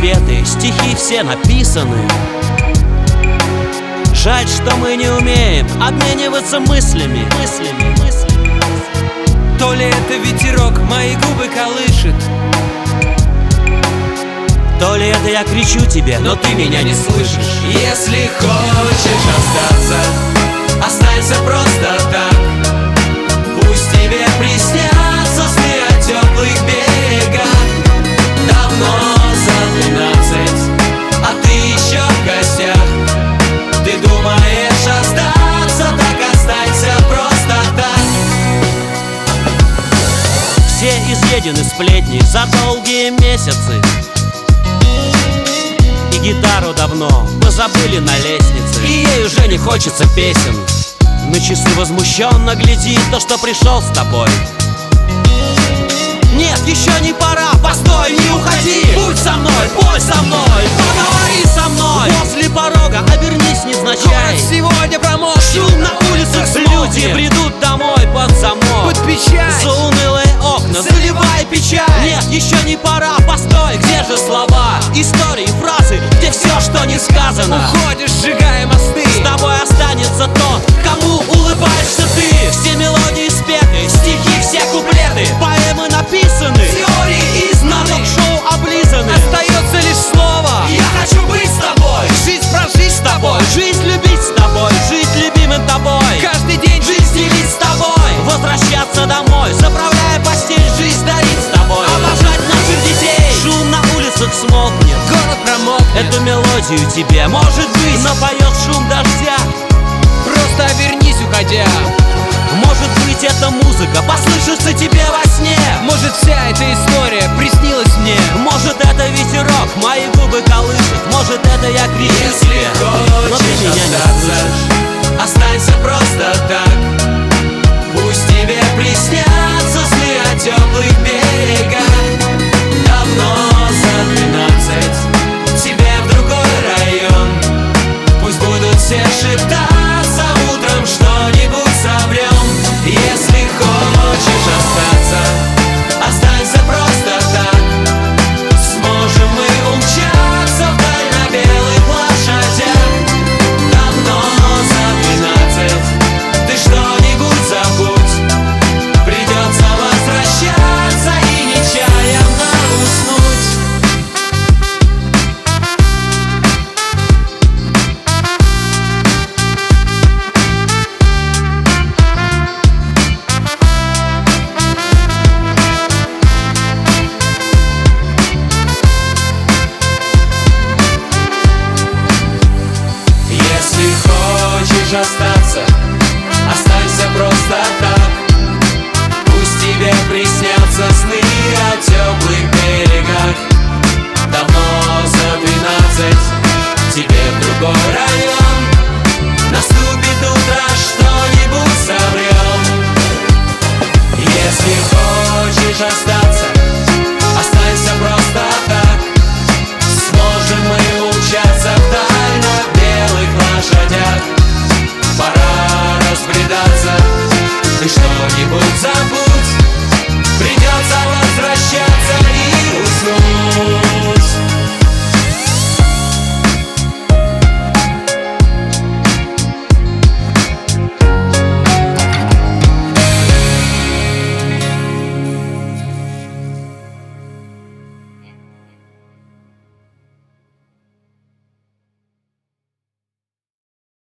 куплеты, стихи все написаны. Жаль, что мы не умеем обмениваться мыслями. То ли это ветерок мои губы колышет, то ли это я кричу тебе, но ты меня не слышишь. Если хочешь остаться, останься просто так. Пусть тебе приснятся сны о теплых берегах. Давно за 12, а ты еще в гостях. Ты думаешь остаться, так останься просто так. Все изъедены сплетни за долгие месяцы, и гитару давно мы забыли на лестнице, и ей уже не хочется песен. На часы возмущенно глядит то, что пришел с тобой. Нет, еще не пора, постой, не уходи. Будь со мной, пой со мной, поговори со мной. После порога обернись невзначай. Город сегодня промок, Шум на улицах, люди бредут домой под замок. под печать, За унылые окна заливай печаль. Нет, еще не пора, постой, где же слова, истории, фразы, где все, что не сказано. уходишь, сжигая мосты. С тобой останется тот, кому улыбаешься ты. Все мелодии спеты, стихи, все куплеты, поэмы написаны, Теории на изнаны, ток-шоу облизаны. остается лишь слово. Я хочу быть с тобой, Жизнь прожить с тобой, жизнь любить с тобой, жить любимым тобой, каждый день жизнь делить с тобой, возвращаться домой, заправляя постель, жизнь дарить с тобой, обожать наших детей. Шум на улицах смолкнет, город промокнет. эту мелодию тебе, может быть, напоет шум дождя. Просто вернись, уходя. Может быть, эта музыка послышится тебе во сне. Может, вся эта история приснилась мне. Может, это ветерок мои губы колышет. Может, это я кричу тебе, но ты меня не